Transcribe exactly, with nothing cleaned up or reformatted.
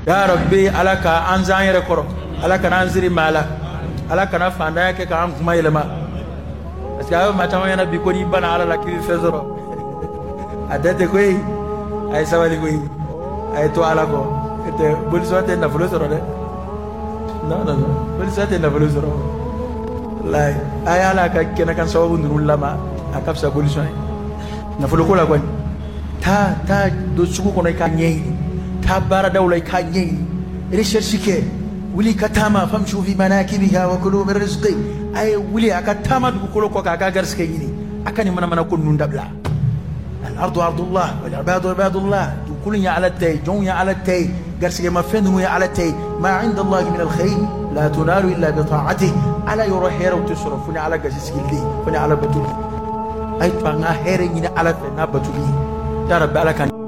ya rabbi alaka anzan yere koro alaka nanziri mala alaka na fanda yake ka an kuma ilma aska ma tama yana bi ko ni bana ala la ki fezoro adate koy ay sawali koy ay to ala ko ete bul sote na fulo soro de non non non bul sote na fulo soro lay ay ala ka kena kan sawabu nurul lama akapsa solution na fulo ko la ko ta ta do suku ko ka nyei ta bara dawla ka nyei recherche ke wuli katama famshu fi manakibiha wa kulu min rizqi ay wuli akatama du ko ko ka garske yini akani mana mana kun ndabla al ardu ardullah wal ibadu ibadullah كل على التاي جون على التاي قرس ما فين على التاي ما عند الله من الخير لا تنال الا بطاعته على يروح هير وتصرف فني على قسيس لي فني على بتولي اي فانا هير على فنا بتولي يا رب على كان